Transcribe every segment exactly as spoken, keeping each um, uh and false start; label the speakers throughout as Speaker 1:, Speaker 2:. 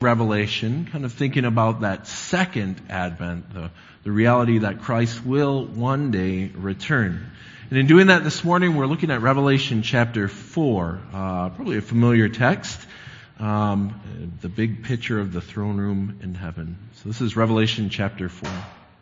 Speaker 1: Revelation, kind of thinking about that second advent, the, the reality that Christ will one day return. And in doing that this morning, we're looking at Revelation chapter four, uh, probably a familiar text, um, the big picture of the throne room in heaven. So this is Revelation chapter four.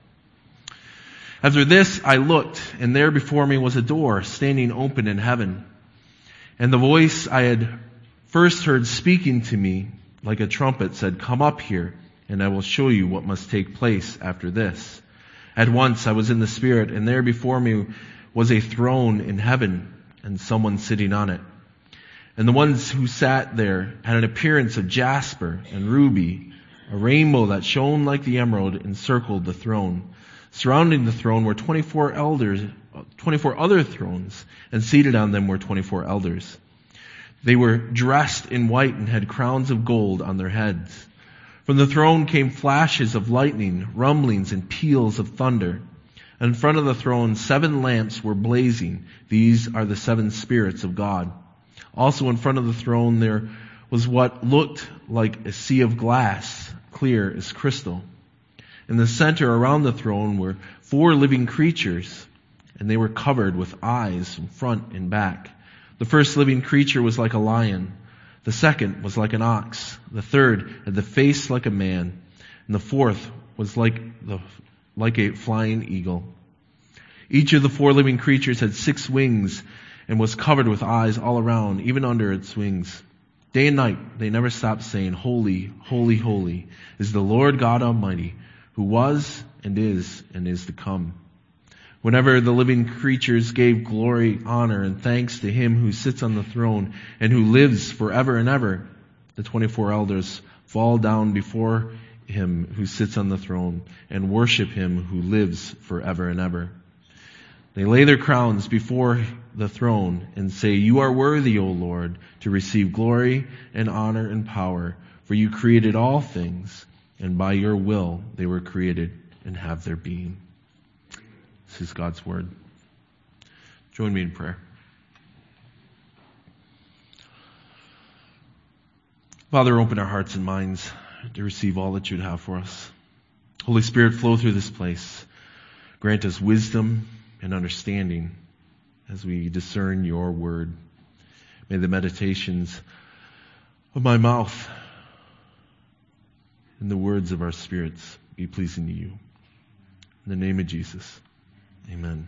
Speaker 1: After this, I looked, and there before me was a door standing open in heaven. And the voice I had first heard speaking to me like a trumpet said, "Come up here, and I will show you what must take place after this." At once I was in the Spirit, and there before me was a throne in heaven, and someone sitting on it. And the ones who sat there had an appearance of jasper and ruby. A rainbow that shone like the emerald encircled the throne. Surrounding the throne were twenty-four elders, twenty-four other thrones, and seated on them were twenty-four elders. They were dressed in white and had crowns of gold on their heads. From the throne came flashes of lightning, rumblings, and peals of thunder. And in front of the throne, seven lamps were blazing. These are the seven spirits of God. Also in front of the throne there was what looked like a sea of glass, clear as crystal. In the center around the throne were four living creatures, and they were covered with eyes in front and back. The first living creature was like a lion. The second was like an ox. The third had the face like a man. And the fourth was like the like a flying eagle. Each of the four living creatures had six wings and was covered with eyes all around, even under its wings. Day and night they never stopped saying, "Holy, holy, holy is the Lord God Almighty, who was and is and is to come." Whenever the living creatures gave glory, honor, and thanks to Him who sits on the throne and who lives forever and ever, the twenty-four elders fall down before Him who sits on the throne and worship Him who lives forever and ever. They lay their crowns before the throne and say, "You are worthy, O Lord, to receive glory and honor and power, for you created all things, and by your will they were created and have their being." This is God's Word. Join me in prayer. Father, open our hearts and minds to receive all that you'd have for us. Holy Spirit, flow through this place. Grant us wisdom and understanding as we discern your Word. May the meditations of my mouth and the words of our spirits be pleasing to you. In the name of Jesus. Amen.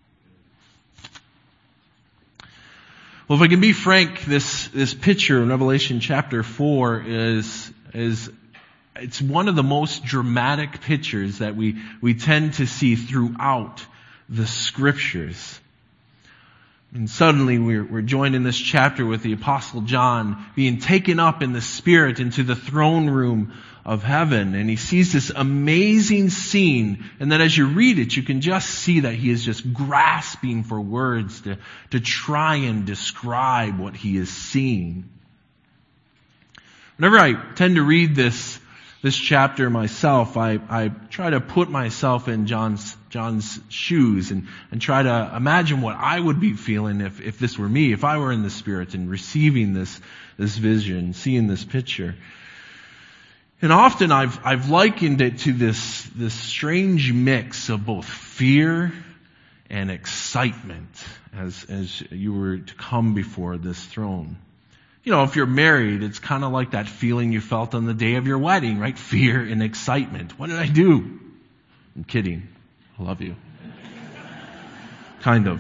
Speaker 1: Well, if I can be frank, this, this picture in Revelation chapter four is, is, it's one of the most dramatic pictures that we, we tend to see throughout the scriptures. And suddenly we're, we're joined in this chapter with the Apostle John being taken up in the Spirit into the throne room of heaven. And he sees this amazing scene. And then as you read it, you can just see that he is just grasping for words to, to try and describe what he is seeing. Whenever I tend to read this This chapter myself, I, I try to put myself in John's John's shoes and, and try to imagine what I would be feeling if, if this were me, if I were in the Spirit and receiving this this vision, seeing this picture. And often I've I've likened it to this this strange mix of both fear and excitement as as you were to come before this throne. You know, if you're married, it's kind of like that feeling you felt on the day of your wedding, right? Fear and excitement. What did I do? I'm kidding. I love you. Kind of.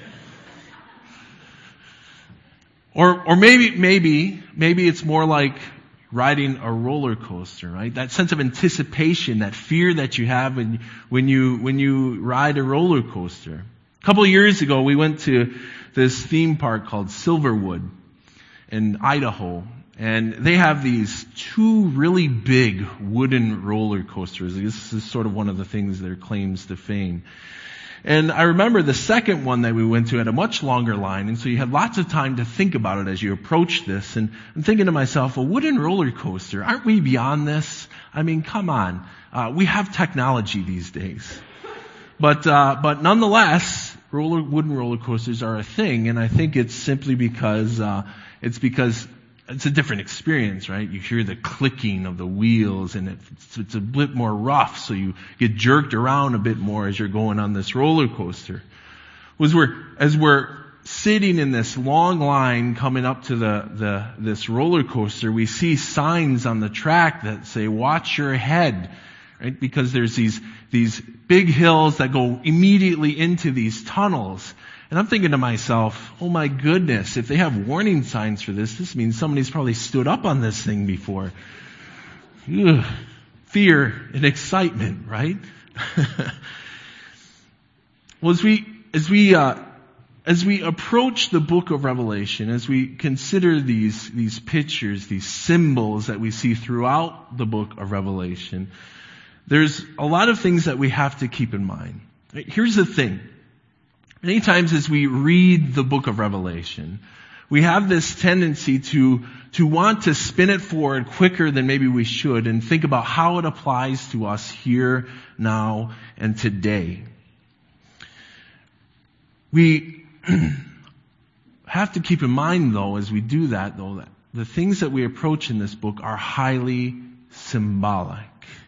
Speaker 1: Or, or maybe, maybe, maybe it's more like riding a roller coaster, right? That sense of anticipation, that fear that you have when, when you, when you ride a roller coaster. A couple of years ago, we went to this theme park called Silverwood in Idaho, and they have these two really big wooden roller coasters. This is sort of one of the things their claims to fame. And I remember the second one that we went to had a much longer line, and so you had lots of time to think about it as you approach this. And I'm thinking to myself, a wooden roller coaster, aren't we beyond this? I mean, come on. Uh, we have technology these days. But, uh, but nonetheless, roller, wooden roller coasters are a thing, and I think it's simply because, uh, It's because it's a different experience, right? You hear the clicking of the wheels, and it's, it's a bit more rough, so you get jerked around a bit more as you're going on this roller coaster. As we're, as we're sitting in this long line coming up to the, the this roller coaster, we see signs on the track that say, watch your head, right? Because there's these, these big hills that go immediately into these tunnels. And I'm thinking to myself, oh my goodness, if they have warning signs for this, this means somebody's probably stood up on this thing before. Ugh. Fear and excitement, right? Well, as we, as we, uh, as we approach the book of Revelation, as we consider these, these pictures, these symbols that we see throughout the book of Revelation, there's a lot of things that we have to keep in mind. Right? Here's the thing. Many times as we read the book of Revelation, we have this tendency to, to want to spin it forward quicker than maybe we should and think about how it applies to us here, now, and today. We have to keep in mind, though, as we do that, though, that the things that we approach in this book are highly symbolic.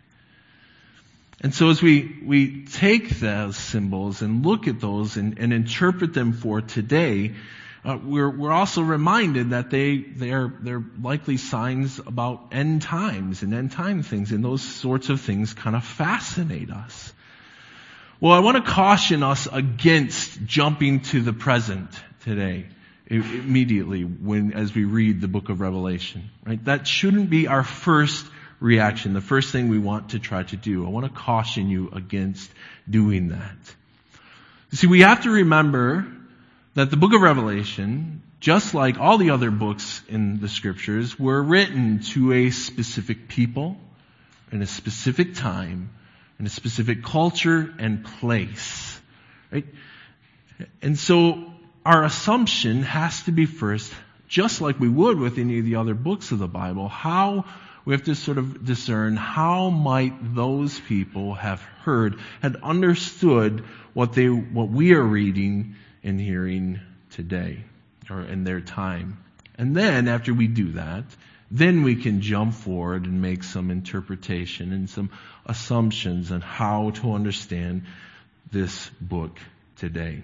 Speaker 1: And so as we, we take those symbols and look at those and, and interpret them for today, uh, we're, we're also reminded that they, they're, they're likely signs about end times and end time things, and those sorts of things kind of fascinate us. Well, I want to caution us against jumping to the present today, immediately, when, as we read the book of Revelation, right? That shouldn't be our first reaction, the first thing we want to try to do. I want to caution you against doing that. You see, we have to remember that the book of Revelation, just like all the other books in the scriptures, were written to a specific people, in a specific time, in a specific culture and place. Right? And so our assumption has to be first, just like we would with any of the other books of the Bible, how we have to sort of discern how might those people have heard, had understood what they, what we are reading and hearing today, or in their time. And then, after we do that, then we can jump forward and make some interpretation and some assumptions on how to understand this book today.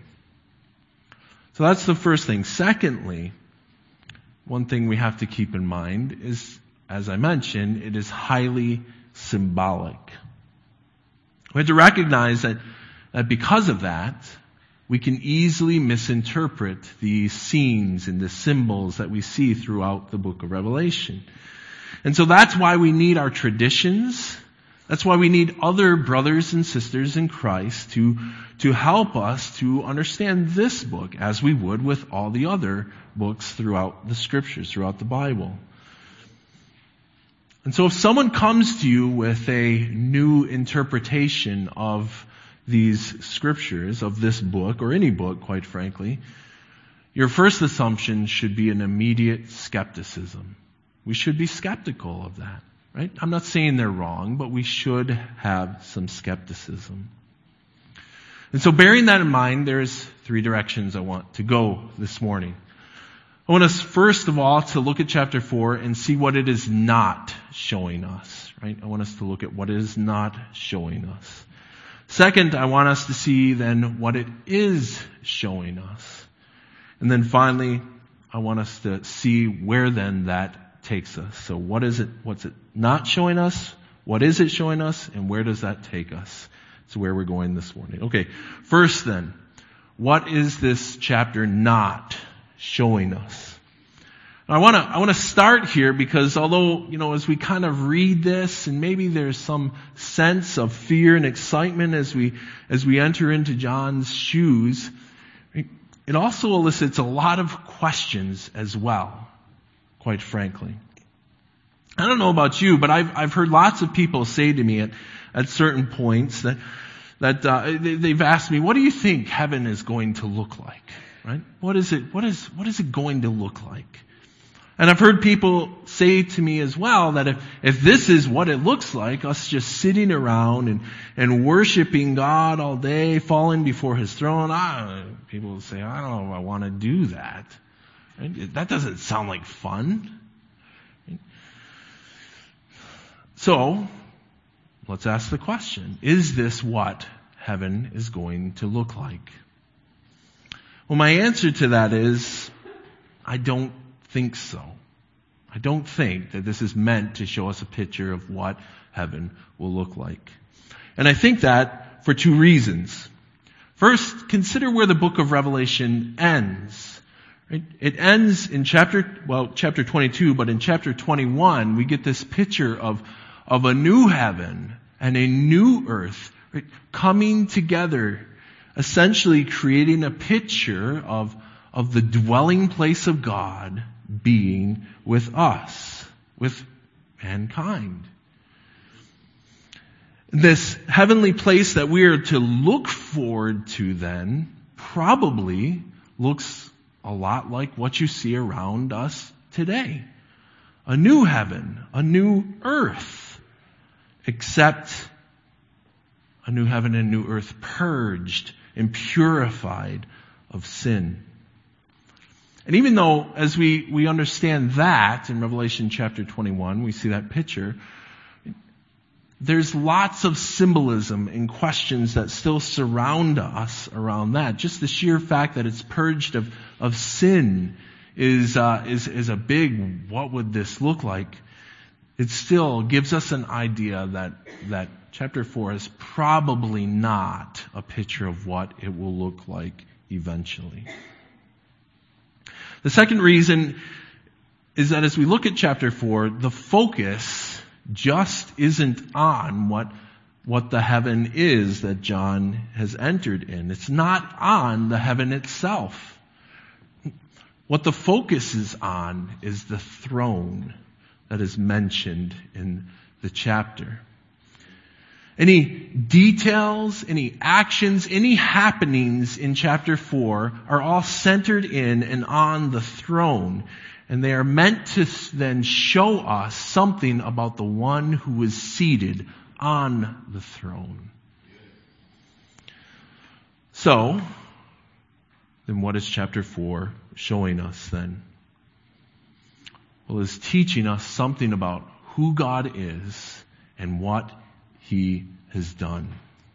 Speaker 1: So that's the first thing. Secondly, one thing we have to keep in mind is, as I mentioned, it is highly symbolic. We have to recognize that, that because of that, we can easily misinterpret the scenes and the symbols that we see throughout the book of Revelation. And so that's why we need our traditions. That's why we need other brothers and sisters in Christ to, to help us to understand this book as we would with all the other books throughout the scriptures, throughout the Bible. And so if someone comes to you with a new interpretation of these scriptures, of this book, or any book, quite frankly, your first assumption should be an immediate skepticism. We should be skeptical of that, right? I'm not saying they're wrong, but we should have some skepticism. And so bearing that in mind, there's three directions I want to go this morning. I want us, first of all, to look at chapter four and see what it is not showing us, right? I want us to look at what it is not showing us. Second, I want us to see then what it is showing us. And then finally, I want us to see where then that takes us. So what is it, what's it not showing us? What is it showing us? And where does that take us? That's where we're going this morning. Okay, first then, what is this chapter not showing us? I want to I want to start here because although, you know, as we kind of read this and maybe there's some sense of fear and excitement as we as we enter into John's shoes, it also elicits a lot of questions as well, quite frankly. I don't know about you, but I've I've heard lots of people say to me at at certain points that that uh, they, they've asked me, "What do you think heaven is going to look like?" Right? What is it? What is what is it going to look like? And I've heard people say to me as well that if, if this is what it looks like, us just sitting around and, and worshiping God all day, falling before His throne, I, people will say, I don't know if I want to do that. Right? That doesn't sound like fun. So, let's ask the question, is this what heaven is going to look like? Well, my answer to that is, I don't think so. I don't think that this is meant to show us a picture of what heaven will look like. And I think that for two reasons. First, consider where the book of Revelation ends. Right? It ends in chapter, well, chapter twenty-two, but in chapter twenty-one, we get this picture of, of a new heaven and a new earth, right, coming together, essentially creating a picture of, of the dwelling place of God being with us, with mankind. This heavenly place that we are to look forward to then probably looks a lot like what you see around us today. A new heaven, a new earth, except a new heaven and new earth purged and purified of sin. And even though, as we, we understand that in Revelation chapter twenty-one, we see that picture, there's lots of symbolism and questions that still surround us around that. Just the sheer fact that it's purged of, of sin is, uh, is, is a big, what would this look like? It still gives us an idea that, that chapter four is probably not a picture of what it will look like eventually. The second reason is that as we look at chapter four, the focus just isn't on what, what the heaven is that John has entered in. It's not on the heaven itself. What the focus is on is the throne that is mentioned in the chapter. Any details, any actions, any happenings in chapter four are all centered in and on the throne. And they are meant to then show us something about the one who is seated on the throne. So, then what is chapter four showing us then? Well, it's teaching us something about who God is and what He has done.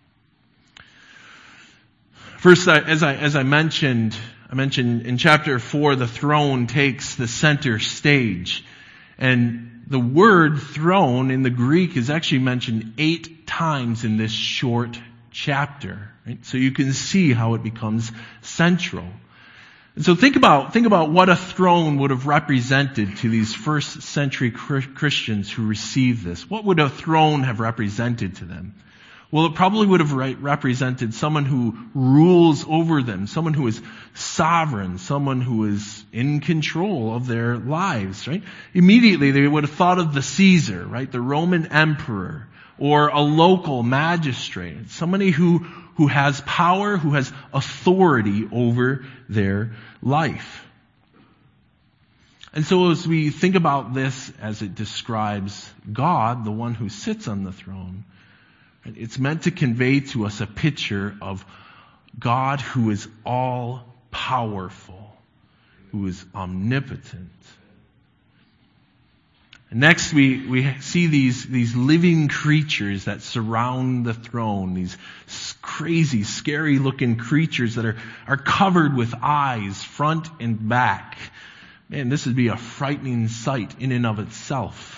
Speaker 1: First, as I, as I mentioned, I mentioned in chapter four, the throne takes the center stage. And the word throne in the Greek is actually mentioned eight times in this short chapter. Right? So you can see how it becomes central. And so think about, think about what a throne would have represented to these first century Christians who received this. What would a throne have represented to them? Well, it probably would have represented someone who rules over them, someone who is sovereign, someone who is in control of their lives, right? Immediately they would have thought of the Caesar, right? The Roman emperor, or a local magistrate, somebody who, who has power, who has authority over their life. And so as we think about this as it describes God, the one who sits on the throne, it's meant to convey to us a picture of God who is all powerful, who is omnipotent. And next we, we see these, these living creatures that surround the throne, these crazy, scary looking creatures that are, are covered with eyes, front and back. Man, this would be a frightening sight in and of itself.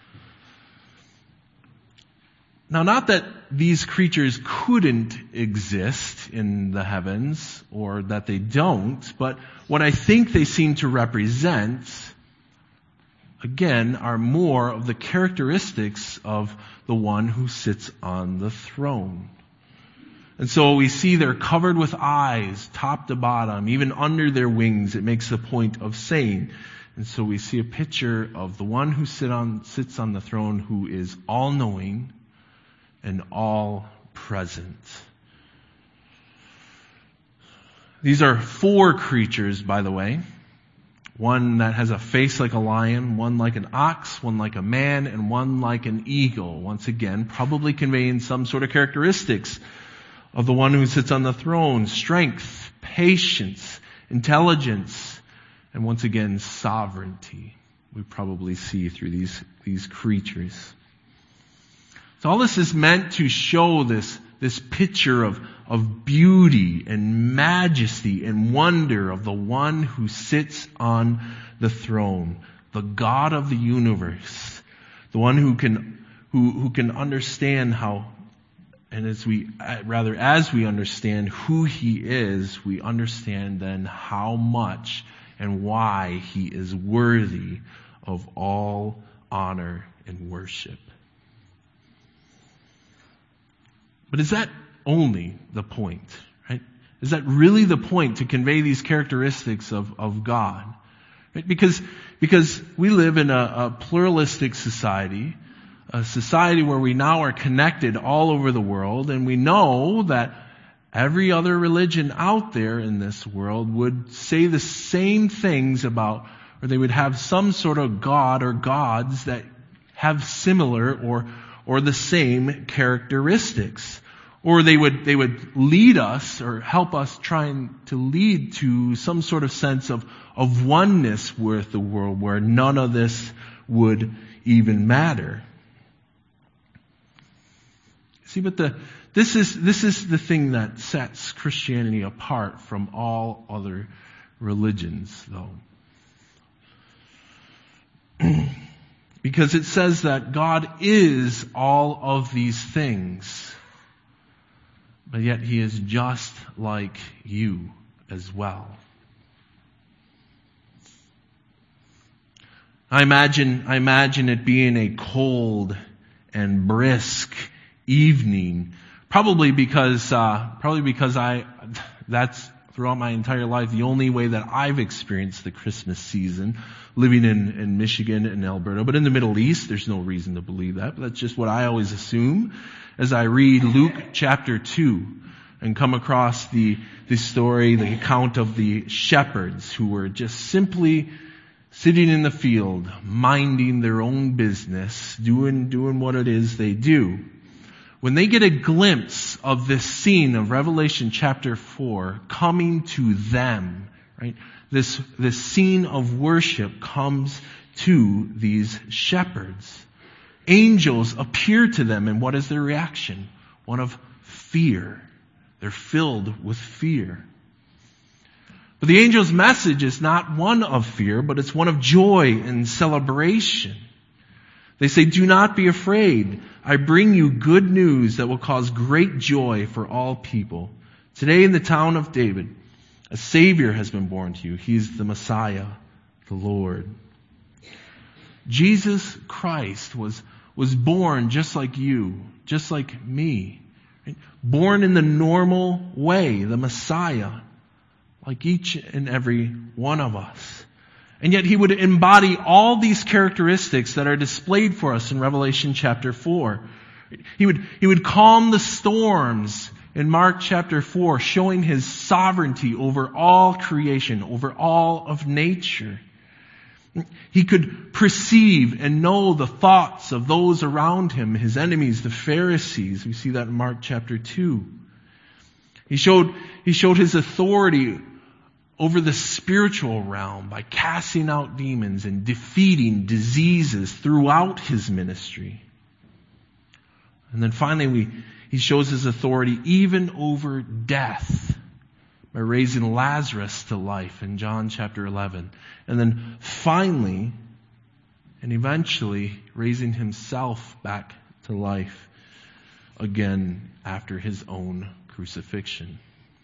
Speaker 1: Now, not that these creatures couldn't exist in the heavens, or that they don't, but what I think they seem to represent, again, are more of the characteristics of the one who sits on the throne. And so we see they're covered with eyes, top to bottom, even under their wings, it makes the point of saying. And so we see a picture of the one who sit on, sits on the throne, who is all-knowing and all present. These are four creatures, by the way. One that has a face like a lion, one like an ox, one like a man, and one like an eagle. Once again, probably conveying some sort of characteristics of the one who sits on the throne. Strength, patience, intelligence, and once again, sovereignty. We probably see through these, these creatures. So all this is meant to show this, this picture of, of beauty and majesty and wonder of the one who sits on the throne, the God of the universe, the one who can, who, who can understand how, and as we, rather as we understand who He is, we understand then how much and why He is worthy of all honor and worship. But is that only the point, right? Is that really the point, to convey these characteristics of, of God? Right? Because, because we live in a, a pluralistic society, a society where we now are connected all over the world, and we know that every other religion out there in this world would say the same things about, or they would have some sort of God or gods that have similar or or the same characteristics. Or they would they would lead us or help us trying to lead to some sort of sense of, of oneness with the world where none of this would even matter. See, but the this is this is the thing that sets Christianity apart from all other religions, though. Because it says that God is all of these things, but yet He is just like you as well. I imagine, I imagine it being a cold and brisk evening, probably because, uh, probably because I, that's throughout my entire life the only way that I've experienced the Christmas season, living in, in Michigan and Alberta. But in the Middle East, there's no reason to believe that, but that's just what I always assume as I read Luke chapter two and come across the, the story, the account of the shepherds who were just simply sitting in the field, minding their own business, doing, doing what it is they do. When they get a glimpse of this scene of Revelation chapter four coming to them, right? This, this scene of worship comes to these shepherds. Angels appear to them, and what is their reaction? One of fear. They're filled with fear. But the angel's message is not one of fear, but it's one of joy and celebration. They say, "Do not be afraid. I bring you good news that will cause great joy for all people. Today in the town of David, a Savior has been born to you. He is the Messiah, the Lord." Jesus Christ was, was born just like you, just like me. Right? Born in the normal way, the Messiah, like each and every one of us. And yet He would embody all these characteristics that are displayed for us in Revelation chapter four. He would, he would calm the storms in Mark chapter four, showing His sovereignty over all creation, over all of nature. He could perceive and know the thoughts of those around Him, His enemies, the Pharisees. We see that in Mark chapter two. He showed, he showed His authority over the spiritual realm by casting out demons and defeating diseases throughout His ministry. And then finally, we, He shows His authority even over death by raising Lazarus to life in John chapter eleven. And then finally, and eventually, raising Himself back to life again after His own crucifixion.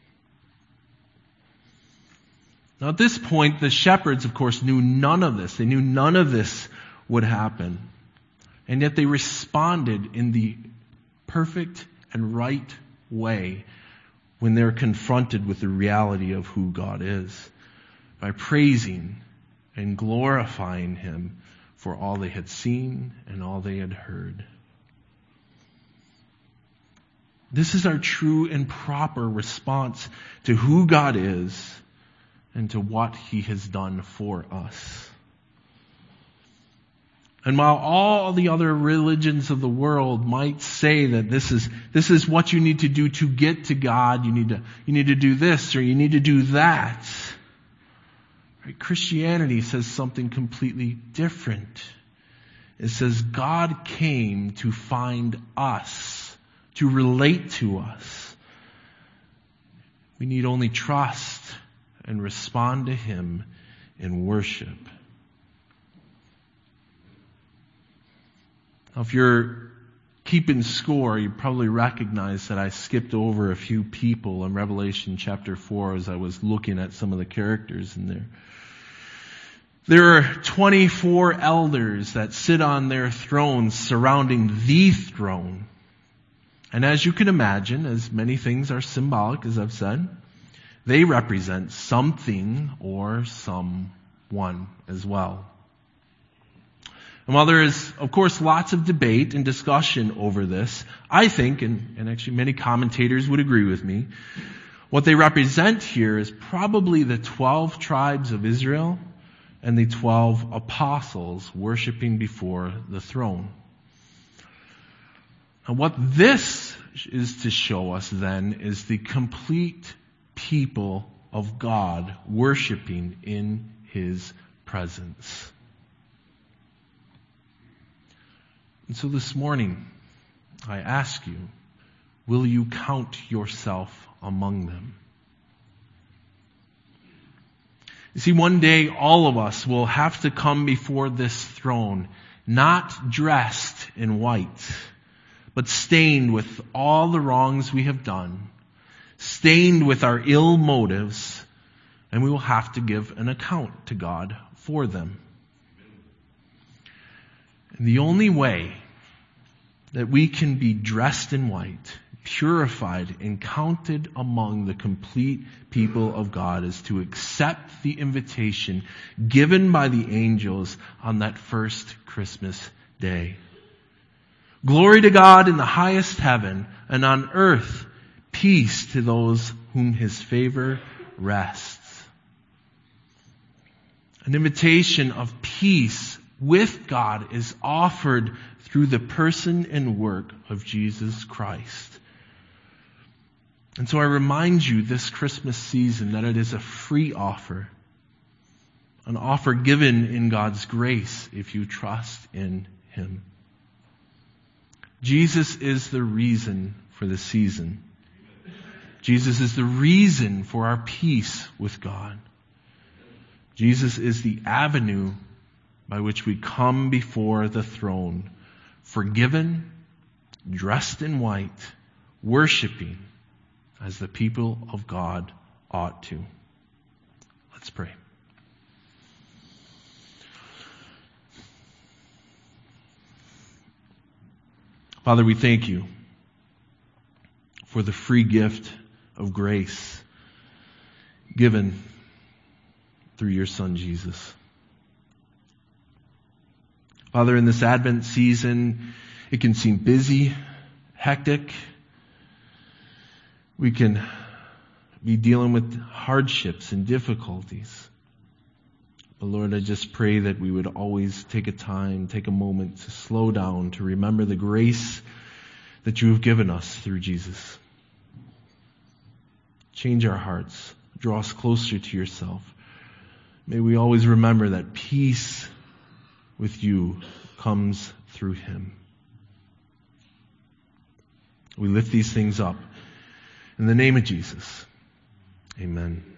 Speaker 1: Now at this point, the shepherds, of course, knew none of this. They knew none of this would happen. And yet they responded in the perfect and right way when they're confronted with the reality of who God is, by praising and glorifying Him for all they had seen and all they had heard. This is our true and proper response to who God is and to what He has done for us. And while all the other religions of the world might say that this is this is what you need to do to get to God, you need to you need to do this or you need to do that, right? Christianity says something completely different. It says God came to find us, to relate to us. We need only trust and respond to Him in worship. Now, if you're keeping score, you probably recognize that I skipped over a few people in Revelation chapter four as I was looking at some of the characters in there. There are twenty-four elders that sit on their thrones surrounding the throne. And as you can imagine, as many things are symbolic, as I've said, they represent something or someone as well. And while there is, of course, lots of debate and discussion over this, I think, and, and actually many commentators would agree with me, what they represent here is probably the twelve tribes of Israel and the twelve apostles worshiping before the throne. And what this is to show us then is the complete people of God worshiping in His presence. And so this morning, I ask you, will you count yourself among them? You see, one day all of us will have to come before this throne, not dressed in white, but stained with all the wrongs we have done, stained with our ill motives, and we will have to give an account to God for them. And the only way that we can be dressed in white, purified, and counted among the complete people of God is to accept the invitation given by the angels on that first Christmas day. Glory to God in the highest heaven, and on earth peace to those whom His favor rests. An invitation of peace with God is offered through the person and work of Jesus Christ. And so I remind you this Christmas season that it is a free offer, an offer given in God's grace if you trust in Him. Jesus is the reason for the season. Jesus is the reason for our peace with God. Jesus is the avenue by which we come before the throne, forgiven, dressed in white, worshiping as the people of God ought to. Let's pray. Father, we thank you for the free gift of grace given through your Son, Jesus. Father, in this Advent season, it can seem busy, hectic. We can be dealing with hardships and difficulties. But Lord, I just pray that we would always take a time, take a moment to slow down, to remember the grace that you have given us through Jesus. Change our hearts. Draw us closer to yourself. May we always remember that peace with you comes through Him. We lift these things up in the name of Jesus. Amen.